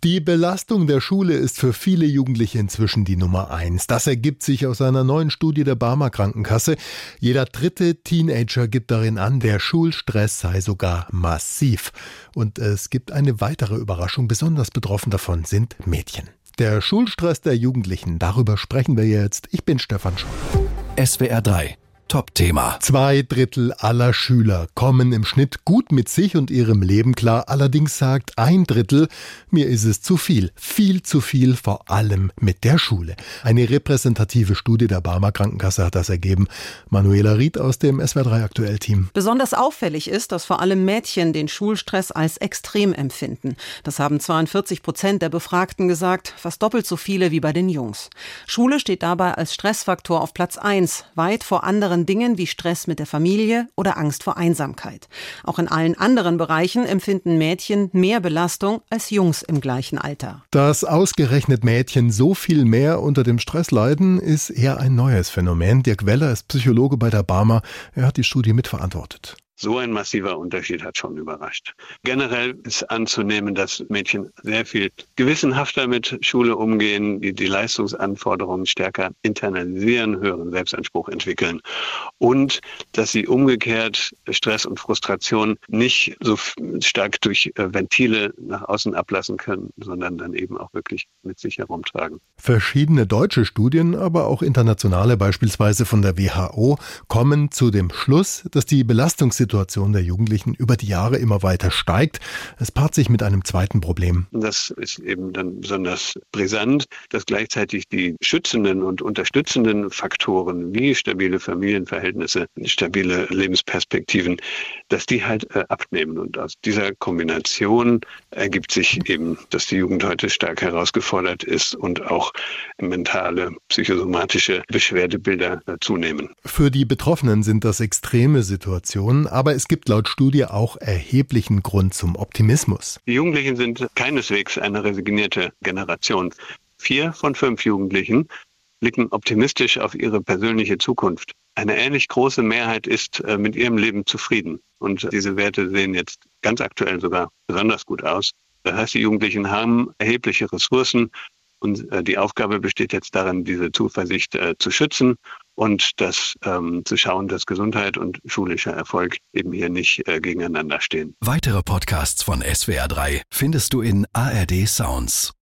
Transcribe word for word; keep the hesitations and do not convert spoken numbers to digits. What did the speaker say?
Die Belastung der Schule ist für viele Jugendliche inzwischen die Nummer eins. Das ergibt sich aus einer neuen Studie der Barmer Krankenkasse. Jeder dritte Teenager gibt darin an, der Schulstress sei sogar massiv. Und es gibt eine weitere Überraschung. Besonders betroffen davon sind Mädchen. Der Schulstress der Jugendlichen, darüber sprechen wir jetzt. Ich bin Stefan Scholl. S W R drei Top-Thema. Zwei Drittel aller Schüler kommen im Schnitt gut mit sich und ihrem Leben klar. Allerdings sagt ein Drittel, mir ist es zu viel. Viel zu viel, vor allem mit der Schule. Eine repräsentative Studie der Barmer Krankenkasse hat das ergeben. Manuela Ried aus dem S W R drei Aktuell-Team. Besonders auffällig ist, dass vor allem Mädchen den Schulstress als extrem empfinden. Das haben zweiundvierzig Prozent der Befragten gesagt, fast doppelt so viele wie bei den Jungs. Schule steht dabei als Stressfaktor auf Platz eins, weit vor anderen Dingen wie Stress mit der Familie oder Angst vor Einsamkeit. Auch in allen anderen Bereichen empfinden Mädchen mehr Belastung als Jungs im gleichen Alter. Dass ausgerechnet Mädchen so viel mehr unter dem Stress leiden, ist eher ein neues Phänomen. Dirk Weller ist Psychologe bei der Barmer. Er hat die Studie mitverantwortet. So ein massiver Unterschied hat schon überrascht. Generell ist anzunehmen, dass Mädchen sehr viel gewissenhafter mit Schule umgehen, die die Leistungsanforderungen stärker internalisieren, höheren Selbstanspruch entwickeln und dass sie umgekehrt Stress und Frustration nicht so stark durch Ventile nach außen ablassen können, sondern dann eben auch wirklich mit sich herumtragen. Verschiedene deutsche Studien, aber auch internationale, beispielsweise von der W H O, kommen zu dem Schluss, dass die Belastungssituation Situation der Jugendlichen über die Jahre immer weiter steigt. Es paart sich mit einem zweiten Problem. Das ist eben dann besonders brisant, dass gleichzeitig die schützenden und unterstützenden Faktoren wie stabile Familienverhältnisse, stabile Lebensperspektiven, dass die halt äh, abnehmen. Und aus dieser Kombination ergibt sich eben, dass die Jugend heute stark herausgefordert ist und auch mentale, psychosomatische Beschwerdebilder äh, zunehmen. Für die Betroffenen sind das extreme Situationen, aber es gibt laut Studie auch erheblichen Grund zum Optimismus. Die Jugendlichen sind keineswegs eine resignierte Generation. Vier von fünf Jugendlichen blicken optimistisch auf ihre persönliche Zukunft. Eine ähnlich große Mehrheit ist äh, mit ihrem Leben zufrieden. Und diese Werte sehen jetzt ganz aktuell sogar besonders gut aus. Das heißt, die Jugendlichen haben erhebliche Ressourcen und äh, die Aufgabe besteht jetzt darin, diese Zuversicht äh, zu schützen und das ähm, zu schauen, dass Gesundheit und schulischer Erfolg eben hier nicht äh, gegeneinander stehen. Weitere Podcasts von S W R drei findest du in A R D Sounds.